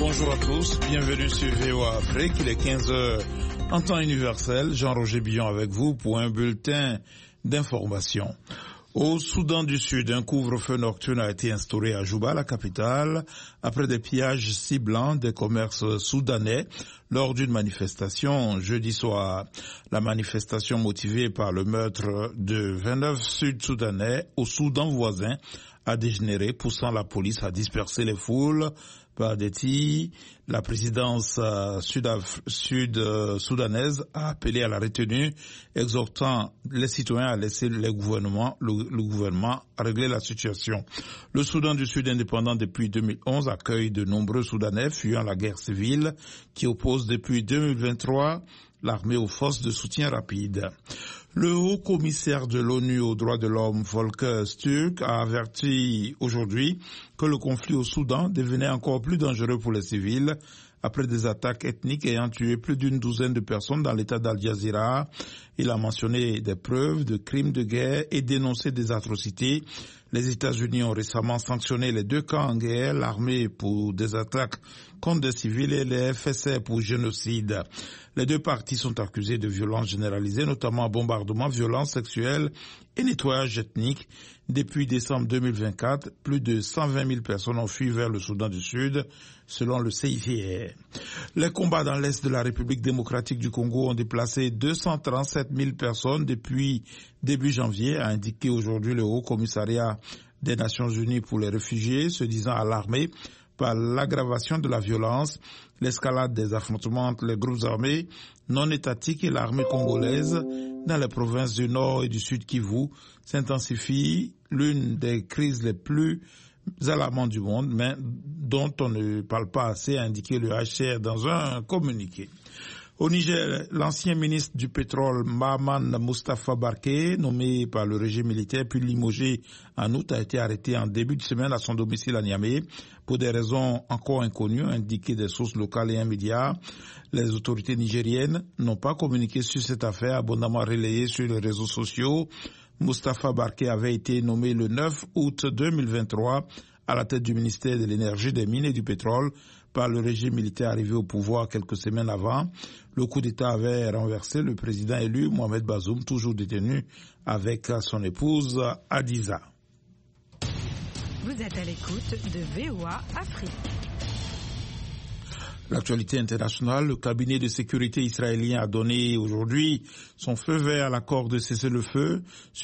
Bonjour à tous, bienvenue sur VOA Afrique, il est 15h en temps universel. Jean-Roger Billon avec vous pour un bulletin d'information. Au Soudan du Sud, un couvre-feu nocturne a été instauré à Juba, la capitale, après des pillages ciblants des commerces soudanais lors d'une manifestation jeudi soir. La manifestation motivée par le meurtre de 29 Sud-Soudanais au Soudan voisin a dégénéré, poussant la police à disperser les foules par des tirs. La présidence sud-soudanaise a appelé à la retenue, exhortant les citoyens à laisser le gouvernement régler la situation. Le Soudan du Sud indépendant depuis 2011 accueille de nombreux Soudanais fuyant la guerre civile qui oppose depuis 2023 l'armée aux forces de soutien rapide. Le haut commissaire de l'ONU aux droits de l'homme, Volker Turk, a averti aujourd'hui que le conflit au Soudan devenait encore plus dangereux pour les civils après des attaques ethniques ayant tué plus d'une douzaine de personnes dans l'état d'Al Jazeera. Il a mentionné des preuves de crimes de guerre et dénoncé des atrocités. Les États-Unis ont récemment sanctionné les deux camps en guerre, l'armée pour des attaques contre des civils et les FSR pour génocide. Les deux parties sont accusées de violences généralisées, notamment bombardements, violences sexuelles et nettoyage ethnique. Depuis décembre 2024, plus de 120 000 personnes ont fui vers le Soudan du Sud, selon le CIVR. Les combats dans l'est de la République démocratique du Congo ont déplacé 237 000 personnes depuis début janvier, a indiqué aujourd'hui le Haut Commissariat des Nations Unies pour les réfugiés, se disant alarmé par l'aggravation de la violence, l'escalade des affrontements entre les groupes armés non étatiques et l'armée congolaise dans les provinces du Nord et du Sud Kivu s'intensifie, l'une des crises les plus alarmantes du monde, mais dont on ne parle pas assez, a indiqué le HCR dans un communiqué. Au Niger, l'ancien ministre du pétrole Mahaman Mustafa Barké, nommé par le régime militaire puis limogé en août, a été arrêté en début de semaine à son domicile à Niamey pour des raisons encore inconnues, indiquées des sources locales et immédiates. Les autorités nigériennes n'ont pas communiqué sur cette affaire, abondamment relayée sur les réseaux sociaux. Mustafa Barké avait été nommé le 9 août 2023 à la tête du ministère de l'énergie, des mines et du pétrole par le régime militaire arrivé au pouvoir quelques semaines avant. Le coup d'État avait renversé le président élu Mohamed Bazoum, toujours détenu avec son épouse Hadiza. Vous êtes à l'écoute de VOA Afrique. L'actualité internationale, le cabinet de sécurité israélien a donné aujourd'hui son feu vert à l'accord de cessez-le-feu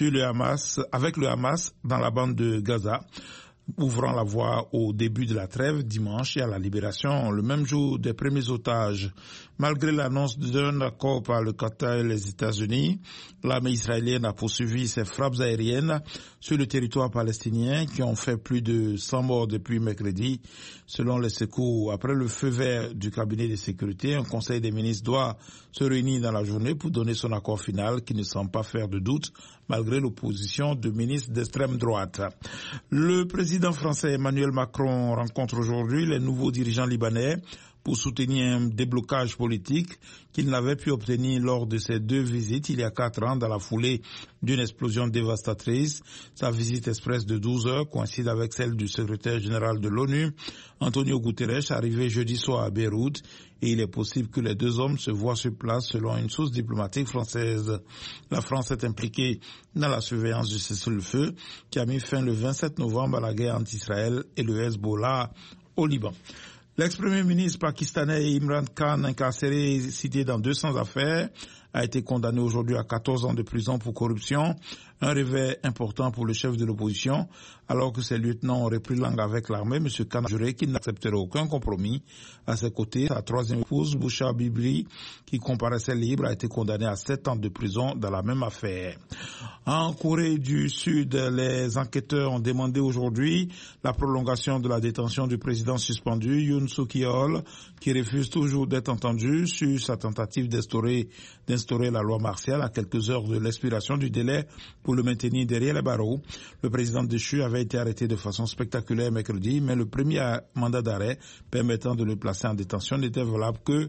avec le Hamas dans la bande de Gaza, ouvrant la voie au début de la trêve dimanche et à la libération le même jour des premiers otages. Malgré l'annonce d'un accord par le Qatar et les États-Unis, l'armée israélienne a poursuivi ses frappes aériennes sur le territoire palestinien qui ont fait plus de 100 morts depuis mercredi. Selon les secours, après le feu vert du cabinet de sécurité, un conseil des ministres doit se réunir dans la journée pour donner son accord final qui ne semble pas faire de doute malgré l'opposition de ministres d'extrême droite. Le président français Emmanuel Macron rencontre aujourd'hui les nouveaux dirigeants libanais pour soutenir un déblocage politique qu'il n'avait pu obtenir lors de ses deux visites il y a 4 ans dans la foulée d'une explosion dévastatrice. Sa visite express de 12 heures coïncide avec celle du secrétaire général de l'ONU, Antonio Guterres, arrivé jeudi soir à Beyrouth, et il est possible que les deux hommes se voient sur place selon une source diplomatique française. La France est impliquée dans la surveillance du cessez-le-feu qui a mis fin le 27 novembre à la guerre entre Israël et le Hezbollah au Liban. L'ex-premier ministre pakistanais Imran Khan, incarcéré et cité dans 200 affaires, a été condamné aujourd'hui à 14 ans de prison pour corruption, un réveil important pour le chef de l'opposition, alors que ses lieutenants ont repris langue avec l'armée. M. Khan a juré qu'il n'accepterait aucun compromis. À ses côtés, sa troisième épouse, Boucha Bibri, qui comparaissait libre, a été condamnée à 7 ans de prison dans la même affaire. En Corée du Sud, les enquêteurs ont demandé aujourd'hui la prolongation de la détention du président suspendu, Yoon Suk-yeol, qui refuse toujours d'être entendu sur sa tentative d'instaurer la loi martiale à quelques heures de l'expiration du délai pour le maintenir derrière les barreaux. Le président déchu avait été arrêté de façon spectaculaire mercredi, mais le premier mandat d'arrêt permettant de le placer en détention n'était valable que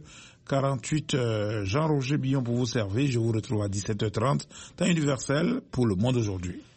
48 heures. Jean-Roger Billon pour vous servir. Je vous retrouve à 17h30 dans Universel pour le monde aujourd'hui.